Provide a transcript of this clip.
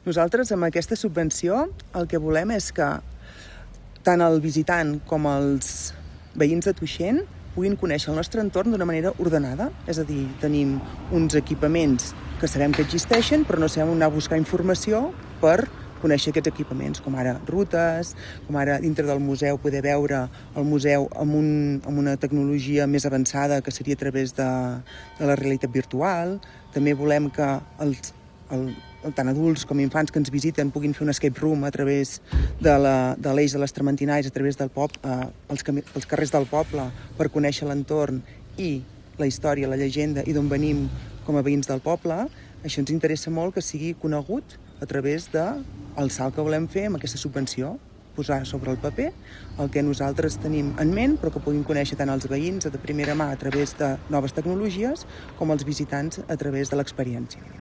Nosaltres, amb aquesta subvenció, el que volem és que tant el visitant com els veïns de Tuixén puguin conèixer el nostre entorn d'una manera ordenada. És a dir, tenim uns equipaments que sabem que existeixen, però no sabem anar a buscar informació per conèixer aquests equipaments, com ara rutes, com ara dintre del museu poder veure el museu amb una tecnologia més avançada que seria a través de la realitat virtual. També volem que tant adults com infants que ens visiten puguin fer un escape room a través de l'eix de les Trementinais, a través del pels carrers del poble, per conèixer l'entorn i la història, la llegenda i d'on venim com a veïns del poble. Això ens interessa molt que sigui conegut a través del salt que volem fer amb aquesta subvenció, posar sobre el paper el que nosaltres tenim en ment, però que puguin conèixer tant els veïns de primera mà a través de noves tecnologies com els visitants a través de l'experiència.